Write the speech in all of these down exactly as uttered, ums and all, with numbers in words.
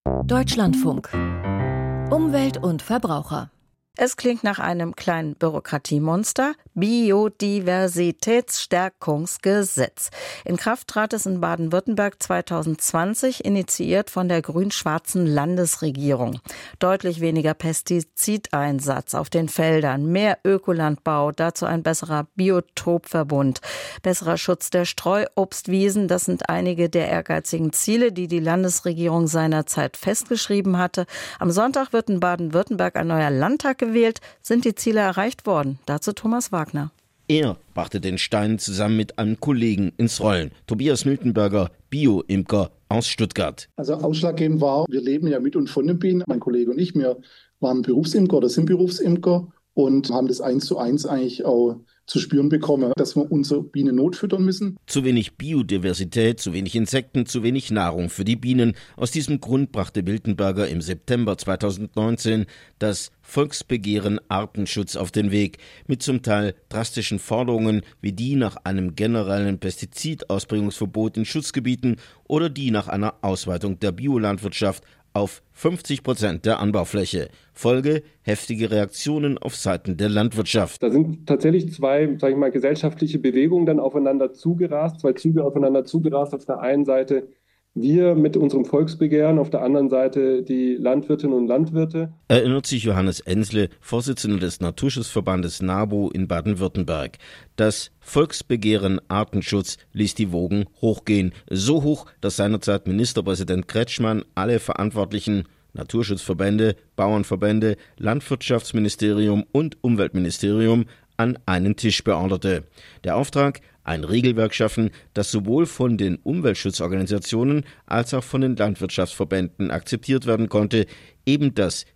Deutschlandfunk. Umwelt und Verbraucher. Es klingt nach einem kleinen Bürokratiemonster. Biodiversitätsstärkungsgesetz. In Kraft trat es in Baden-Württemberg zweitausendzwanzig, initiiert von der grün-schwarzen Landesregierung. Deutlich weniger Pestizideinsatz auf den Feldern, mehr Ökolandbau, dazu ein besserer Biotopverbund, besserer Schutz der Streuobstwiesen. Das sind einige der ehrgeizigen Ziele, die die Landesregierung seinerzeit festgeschrieben hatte. Am Sonntag wird in Baden-Württemberg ein neuer Landtag gewählt. Sind die Ziele erreicht worden? Dazu Thomas Wagner. Er brachte den Stein zusammen mit einem Kollegen ins Rollen. Tobias Miltenberger, Bio-Imker aus Stuttgart. Also ausschlaggebend war, wir leben ja mit und von den Bienen. Mein Kollege und ich, wir waren Berufsimker oder sind Berufsimker und haben das eins zu eins eigentlich auch zu spüren bekommen, dass wir unsere Bienen notfüttern müssen. Zu wenig Biodiversität, zu wenig Insekten, zu wenig Nahrung für die Bienen. Aus diesem Grund brachte Miltenberger im September zweitausendneunzehn das Volksbegehren Artenschutz auf den Weg, mit zum Teil drastischen Forderungen wie die nach einem generellen Pestizidausbringungsverbot in Schutzgebieten oder die nach einer Ausweitung der Biolandwirtschaft auf fünfzig Prozent der Anbaufläche. Folge: heftige Reaktionen auf Seiten der Landwirtschaft. Da sind tatsächlich zwei, sage ich mal, gesellschaftliche Bewegungen dann aufeinander zugerast, zwei Züge aufeinander zugerast. Auf der einen Seite wir mit unserem Volksbegehren, auf der anderen Seite die Landwirtinnen und Landwirte. Erinnert sich Johannes Ensle, Vorsitzender des Naturschutzverbandes NABU in Baden-Württemberg. Das Volksbegehren Artenschutz ließ die Wogen hochgehen. So hoch, dass seinerzeit Ministerpräsident Kretschmann alle Verantwortlichen, Naturschutzverbände, Bauernverbände, Landwirtschaftsministerium und Umweltministerium an einen Tisch beorderte. Der Auftrag: ein Regelwerk schaffen, das sowohl von den Umweltschutzorganisationen als auch von den Landwirtschaftsverbänden akzeptiert werden konnte, eben das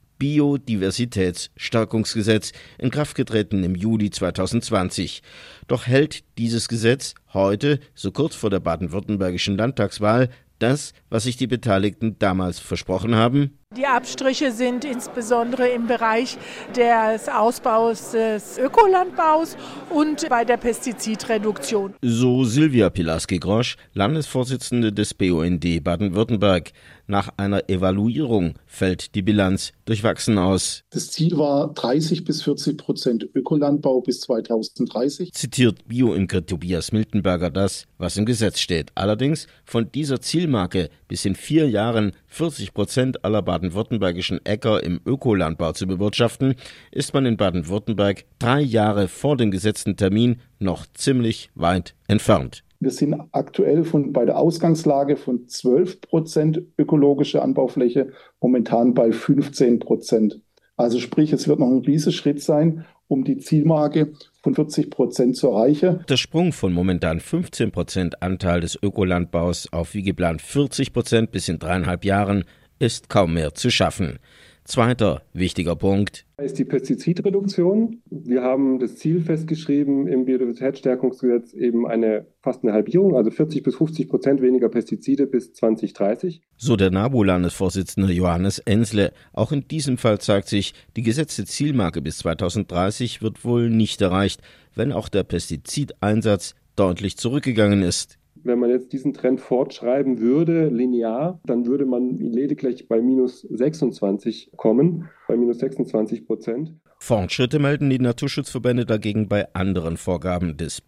Biodiversitätsstärkungsgesetz, in Kraft getreten im Juli zweitausendzwanzig. Doch hält dieses Gesetz heute, so kurz vor der baden-württembergischen Landtagswahl, das, was sich die Beteiligten damals versprochen haben? Die Abstriche sind insbesondere im Bereich des Ausbaus des Ökolandbaus und bei der Pestizidreduktion. So Silvia Pilaski-Grosch, Landesvorsitzende des B U N D Baden-Württemberg. Nach einer Evaluierung fällt die Bilanz durchwachsen aus. Das Ziel war dreißig bis vierzig Prozent Ökolandbau bis zweitausenddreißig. Zitiert Bio-Imker Tobias Miltenberger das, was im Gesetz steht. Allerdings von dieser Zielmarke bis in vier Jahren vierzig Prozent aller baden-württembergischen Äcker im Ökolandbau zu bewirtschaften, ist man in Baden-Württemberg drei Jahre vor dem gesetzten Termin noch ziemlich weit entfernt. Wir sind aktuell von, bei der Ausgangslage von zwölf Prozent ökologische Anbaufläche momentan bei fünfzehn Prozent. Also sprich, es wird noch ein Riesenschritt sein, um die Zielmarke von vierzig Prozent zu erreichen. Der Sprung von momentan fünfzehn Prozent Anteil des Ökolandbaus auf wie geplant vierzig Prozent bis in dreieinhalb Jahren ist kaum mehr zu schaffen. Zweiter wichtiger Punkt ist die Pestizidreduktion. Wir haben das Ziel festgeschrieben im Biodiversitätsstärkungsgesetz, eben eine fast eine Halbierung, also vierzig bis fünfzig Prozent weniger Pestizide bis zwanzig dreißig. So der NABU-Landesvorsitzende Johannes Ensle. Auch in diesem Fall zeigt sich, die gesetzte Zielmarke bis zweitausenddreißig wird wohl nicht erreicht, wenn auch der Pestizideinsatz deutlich zurückgegangen ist. Wenn man jetzt diesen Trend fortschreiben würde, linear, dann würde man lediglich bei minus sechsundzwanzig kommen, bei minus sechsundzwanzig Prozent. Fortschritte melden die Naturschutzverbände dagegen bei anderen Vorgaben des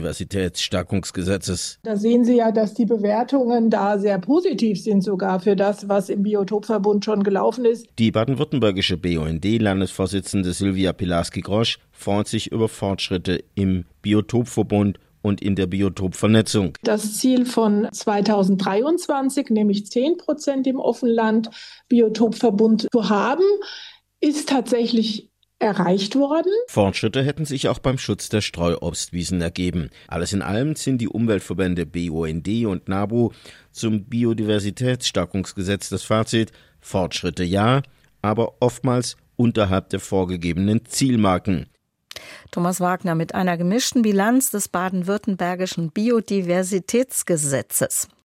Biodiversitätsstärkungsgesetzes. Da sehen Sie ja, dass die Bewertungen da sehr positiv sind, sogar für das, was im Biotopverbund schon gelaufen ist. Die baden-württembergische B U N D-Landesvorsitzende Silvia Pilaski-Grosch freut sich über Fortschritte im Biotopverbund und in der Biotopvernetzung. Das Ziel von zweitausenddreiundzwanzig, nämlich zehn Prozent im Offenland Biotopverbund zu haben, ist tatsächlich erreicht worden. Fortschritte hätten sich auch beim Schutz der Streuobstwiesen ergeben. Alles in allem sind die Umweltverbände B U N D und NABU zum Biodiversitätsstärkungsgesetz das Fazit: Fortschritte ja, aber oftmals unterhalb der vorgegebenen Zielmarken. Thomas Wagner mit einer gemischten Bilanz des baden-württembergischen Biodiversitätsgesetzes.